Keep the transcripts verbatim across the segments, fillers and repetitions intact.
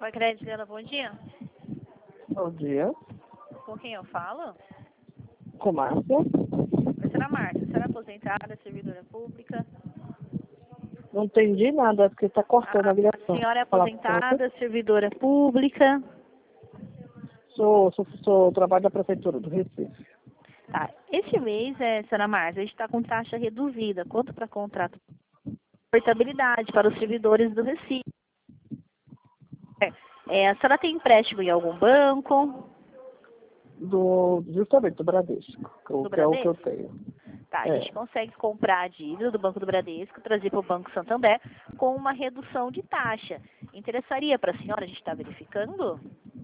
Oi, Crédito, bom dia. Bom dia. Com quem eu falo? Com Márcia. Oi, senhora Márcia, senhora aposentada, servidora pública? Não entendi nada, porque está cortando Ah, a ligação. a senhora é Fala com você. aposentada, servidora pública? Sou, sou, sou, trabalho da Prefeitura do Recife. Tá. Este mês, é, senhora Márcia, a gente está com taxa reduzida. Quanto para contrato? Portabilidade para os servidores do Recife. É, é, a senhora tem empréstimo em algum banco? Do, justamente do Bradesco, que, Do que é o que eu Bradesco? tenho. Tá, a É. gente consegue comprar a dívida do Banco do Bradesco, trazer para o Banco Santander com uma redução de taxa. Interessaria para a senhora? A gente está verificando?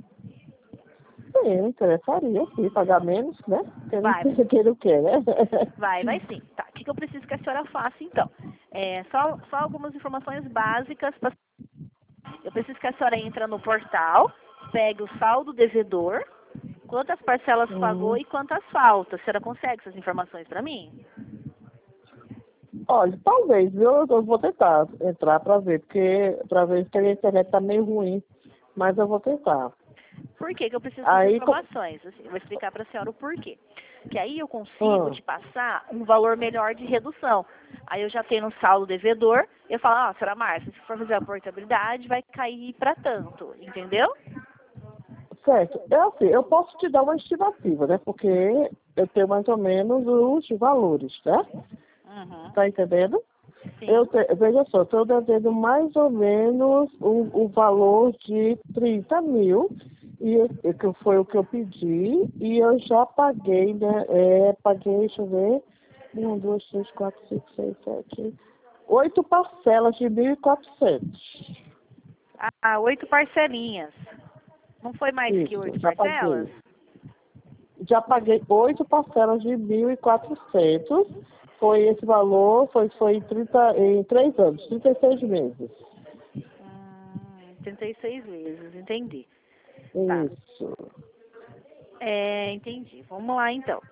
Sim, interessaria, sim, pagar menos, né? Porque não Vai, sei quem não quer, né? vai, vai sim. Tá, o que, que eu preciso que a senhora faça então? É, só, só algumas informações básicas. Pra... Eu preciso que a senhora entre no portal, pegue o saldo devedor, quantas parcelas pagou Hum. e quantas faltas. A senhora consegue essas informações para mim? Olha, talvez, eu, eu vou tentar entrar para ver, porque para ver se a internet está meio ruim, mas eu vou tentar. Por que que eu preciso dessas Aí, com... informações? Assim, eu vou explicar para a senhora o porquê. Que aí eu consigo hum. te passar um valor melhor de redução. Aí eu já tenho um saldo devedor, eu falo, ó, senhora Márcia, se for fazer a portabilidade, vai cair para tanto, entendeu? Certo. É assim, eu posso te dar uma estimativa, né? Porque eu tenho mais ou menos os valores, né? Uhum. Tá entendendo? Sim. Eu te, veja só, estou devendo mais ou menos o, o valor de trinta mil, e eu- que foi o que eu pedi, e eu já paguei, né? É, paguei, deixa eu ver, um, dois, três, quatro, cinco, seis, sete, oito parcelas de mil e quatrocentos. Ah, oito parcelinhas. Não foi mais que Isso, oito já parcelas? paguei. Já paguei oito parcelas de mil e quatrocentos. Foi esse valor, foi, foi em, trinta, em três anos, trinta e seis meses. Hum, trinta e seis vezes, entendi. Tá. Isso. É, entendi. Vamos lá então.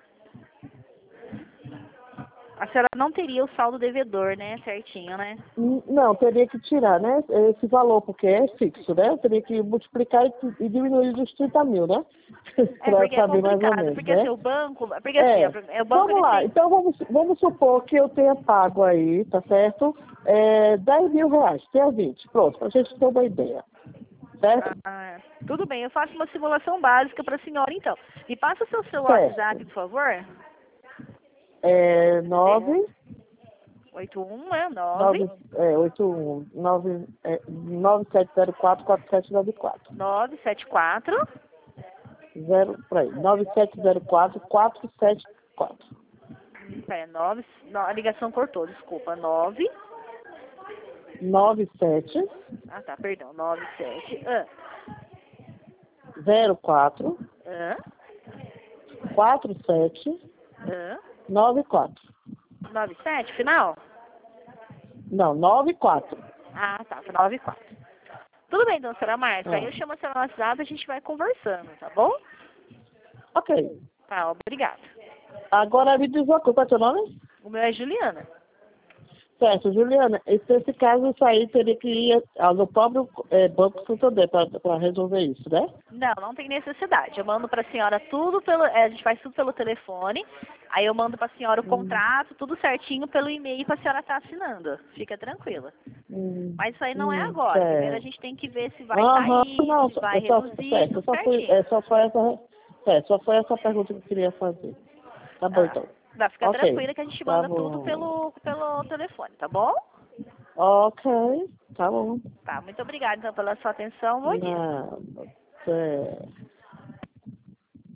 A senhora não teria o saldo devedor, né? Certinho, né? N- Não, teria que tirar, né? Esse valor, porque é fixo, né? Eu teria que multiplicar e, e diminuir dos trinta mil, né? É, Para porque é saber mais ou complicado. menos, Porque assim, né? o banco. Porque assim, É. é o banco Vamos ele lá. tem. Então vamos, vamos supor que eu tenha pago aí, tá certo? É, dez mil reais, tenha vinte. Pronto, pra gente ter uma ideia. Certo? Ah, tudo bem, eu faço uma simulação básica para a senhora então. Me passa o seu, seu WhatsApp, Certo. por favor. É Vê? nove, oito um é nove nove, é, oito um, nove, é, nove sete zero quatro, quatro sete nove quatro. nove sete quatro. Zero, peraí, nove sete zero quatro, quatro sete quatro. É, nove. Não, a ligação cortou, desculpa. nove. Nove sete Ah, tá, perdão. nove sete. Ah, zero quatro, ah, quatro sete ah. nove quatro. nove sete, final? Não, nove quatro. Ah, tá, nove quatro. Tudo bem, então, senhora Márcia. Aí Ah, eu chamo a senhora no WhatsApp e a gente vai conversando, tá bom? ok. Tá, obrigada. Agora me diz uma coisa, qual é teu nome? O meu é Juliana. Certo, Juliana, esse, nesse caso, isso aí teria que ir ah, no próprio é, Banco Santander para resolver isso, né? Não, não tem necessidade. Eu mando para a senhora tudo pelo. é, a gente faz tudo pelo telefone. Aí eu mando para a senhora o Hum, contrato, tudo certinho pelo e-mail para a senhora estar assinando. Fica tranquila. hum, Mas isso aí não é hum, agora. Primeiro a certo. gente tem que ver se vai Aham, cair, não, se só, vai só, reduzir, certo, tudo só foi, certinho. é, só foi essa, é, só foi essa pergunta que eu queria fazer. Tá bom, Ah, então. dá, fica Ok, tranquila que a gente tá manda tudo bom. pelo, pelo telefone, tá bom? Ok, tá bom. Tá, muito obrigada então pela sua atenção. Bom dia. Nada, certo.